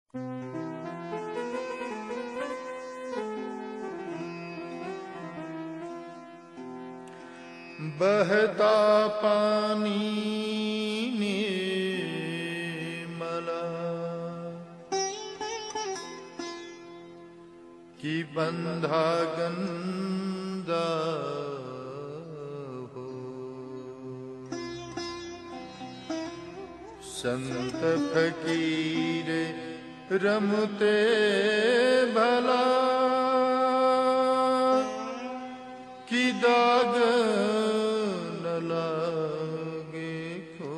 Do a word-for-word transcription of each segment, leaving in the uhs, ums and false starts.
बहता पानी निर्मला कि बंधा गंदा हो। संत फकीर रमते भला कि दाग न लागे को।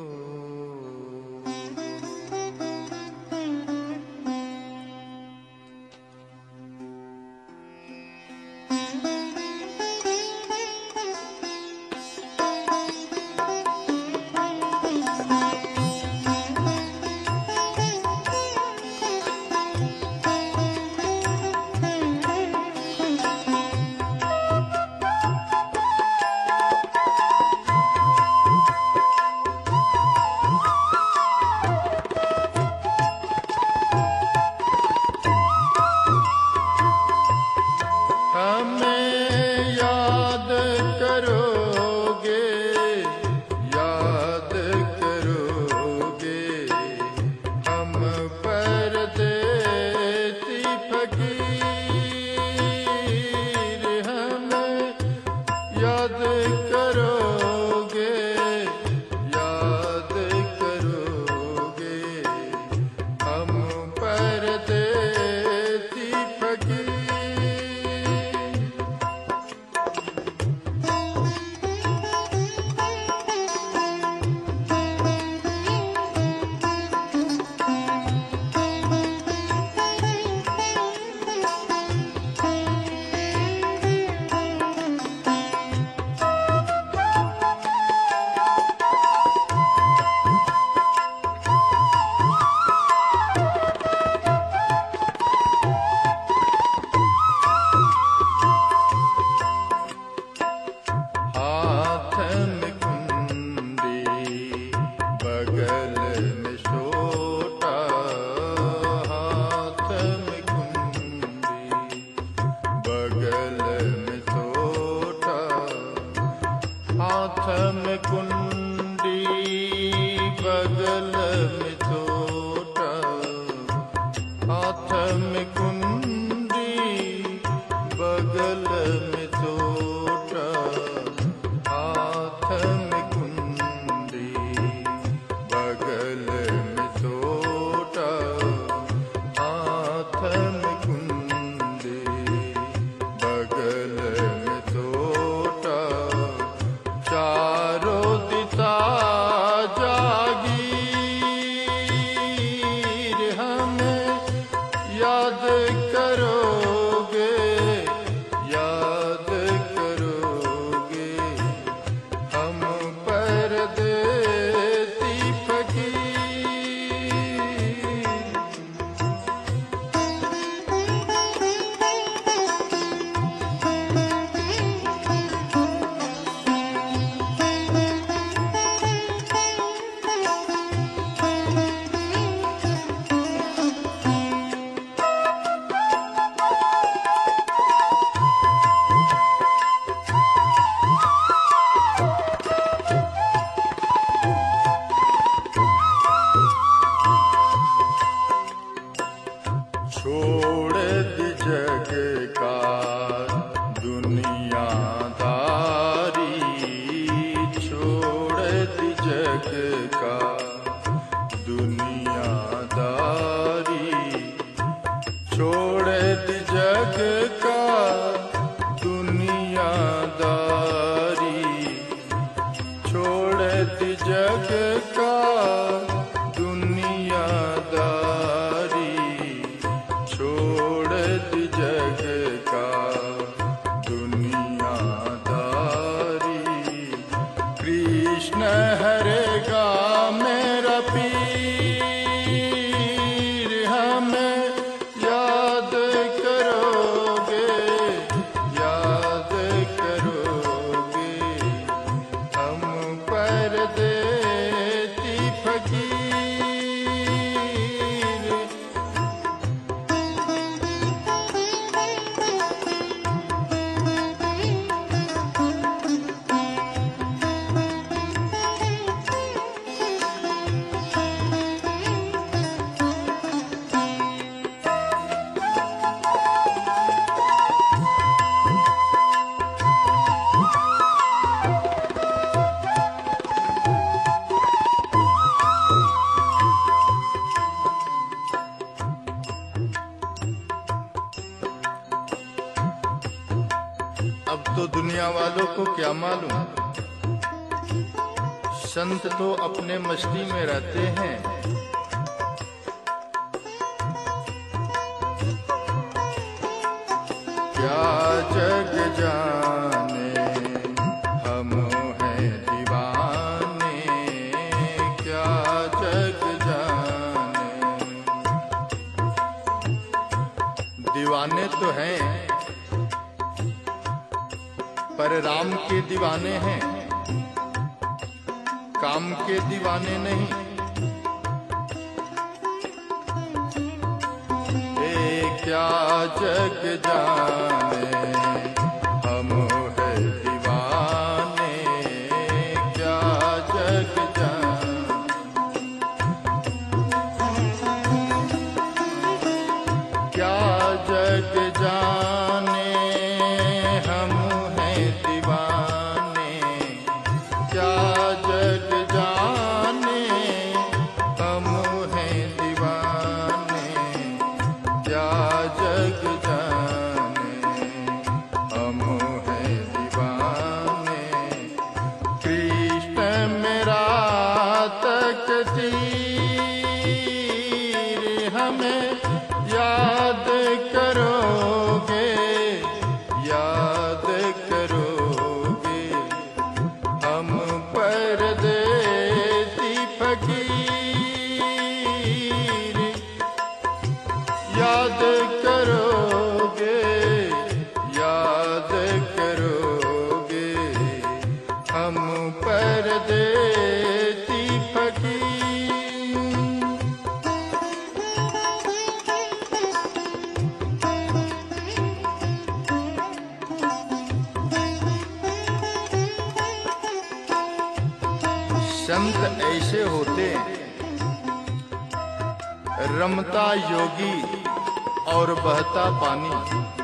अब तो दुनिया वालों को क्या मालूम, संत तो अपने मस्ती में रहते हैं। क्या जग जाने हम हैं दीवाने, क्या जग जाने। दीवाने तो हैं पर राम के दीवाने हैं, काम के दीवाने नहीं। ए क्या जग जाने हम हैं दीवाने, क्या जग जाने। क्या जग जाने हम हैं दीवाने, क्या जग जाने हम हैं दीवाने, क्या जग जाने हम हैं दीवाने। कृष्ण मेरा तकदीर हमें याद करोगे, याद करोगे। हम परदेसी फकीर याद करोगे, याद करोगे। हम परदेसी फकीर। संत ऐसे होते रमता योगी और बहता पानी।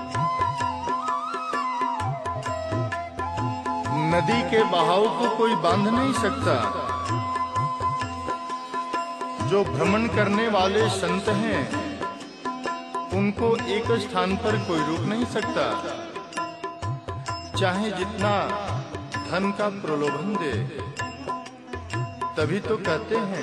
नदी के बहाव को कोई बांध नहीं सकता। जो भ्रमण करने वाले संत हैं उनको एक स्थान पर कोई रोक नहीं सकता, चाहे जितना धन का प्रलोभन दे। तभी तो कहते हैं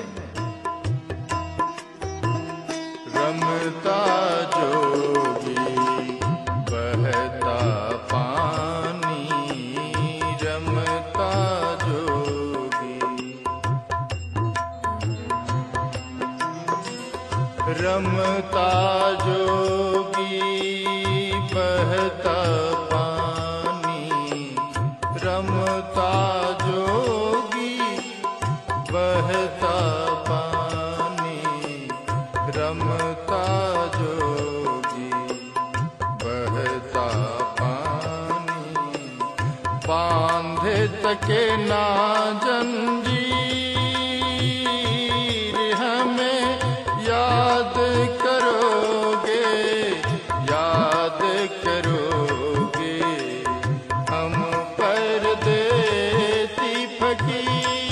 रमता जोगी बहता पानी, रमता जोगी। रमता जोगी बहता पानी, रमता जोगी बहता पानी, रमता जोगी बहता पानी। बांधे तके ना जंजीर हमें याद करोगे, याद करोगे। हम परदेसी फकीर।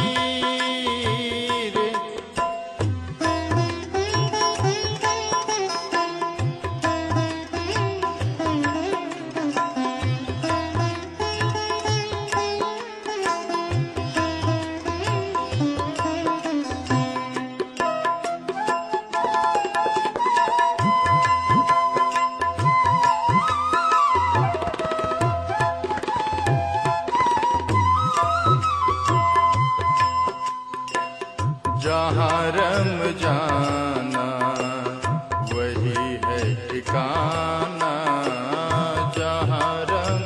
जहाँ रम जाना वही है ठिकाना, जहाँ रम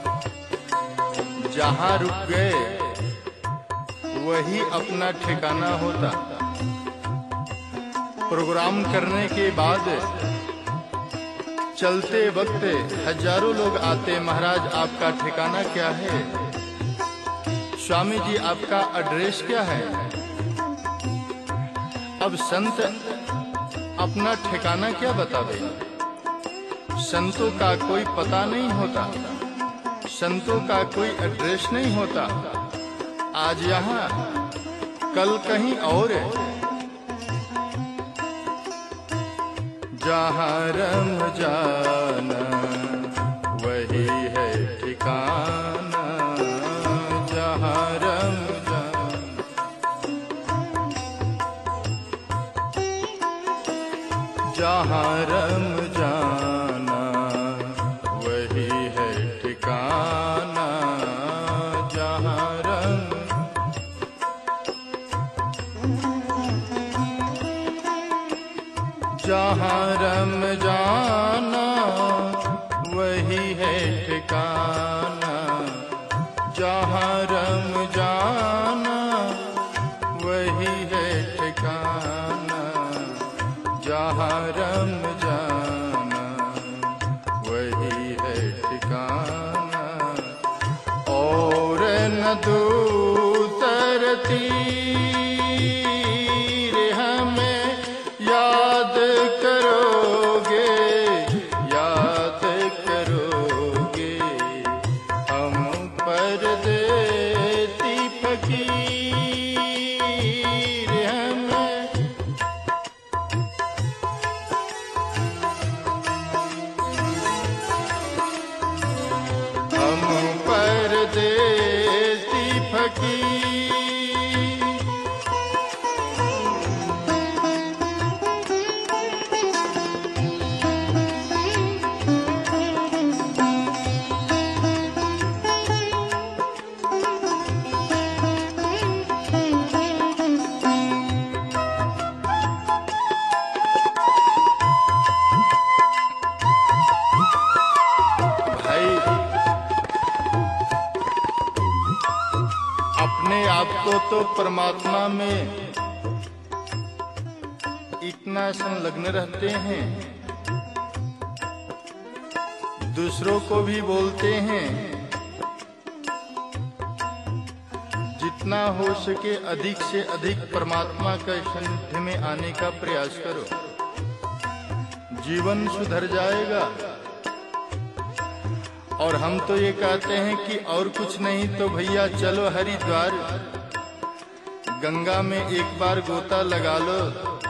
जहाँ रुक गए वही अपना ठिकाना होता। प्रोग्राम करने के बाद चलते वक्त हजारों लोग आते, महाराज आपका ठिकाना क्या है, स्वामी जी आपका एड्रेस क्या है। अब संत अपना ठिकाना क्या बतावे। संतों का कोई पता नहीं होता, संतों का कोई एड्रेस नहीं होता। आज यहाँ कल कहीं और है। जहाँ रम जाना वही है ठिकाना, जहाँ रम जाना वही है ठिकाना, जहाँ रम जहाँ रम जाना वही है ठिकाना, जहाँ रम जाना वही है ठिकाना, जहाँ रम जाना वही है ठिकाना। और न दूसर तीर हमें याद करोगे, याद करोगे, हम परदेसी फकीर हमें। हम परदेसी फकीर। अपने आप को तो परमात्मा में इतना संलग्न रहते हैं, दूसरों को भी बोलते हैं जितना हो सके अधिक से अधिक परमात्मा के सानिध्य में आने का प्रयास करो, जीवन सुधर जाएगा। और हम तो ये कहते हैं कि और कुछ नहीं तो भैया चलो हरिद्वार, गंगा में एक बार गोता लगा लो,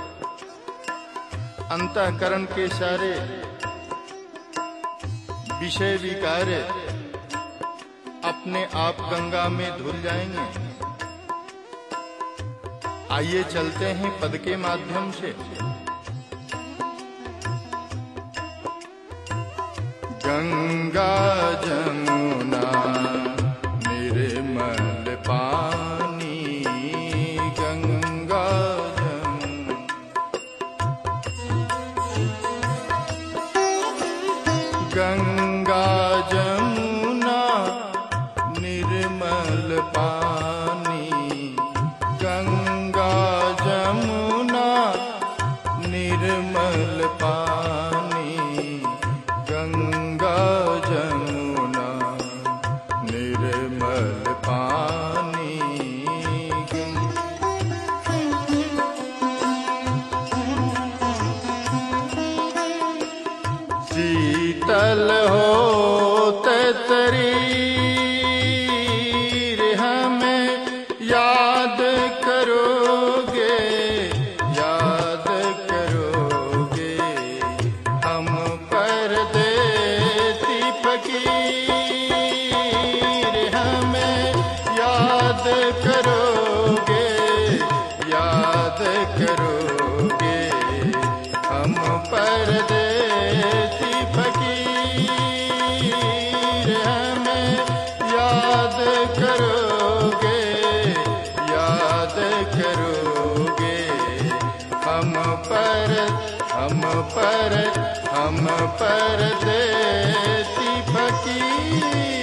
अंतःकरण के सारे विषय विकार अपने आप गंगा में धुल जाएंगे। आइए चलते हैं पद के माध्यम से। गंगा जमुना निर्मल पानी, गंगा जमुना, गंगा जमुना निर्मल पानी, गंगा जमुना निर्मल पानी, गंगा जमुना निर्मल पानी। शीतल होते शरीर हमें याद करोगे, याद करोगे, हम परदेसी फकीर हमें याद करोगे, याद करोगे, हम परदेसी फकीर हमें याद करोगे, याद करोगे, हम पर हम पर हम परदेसी फकीर।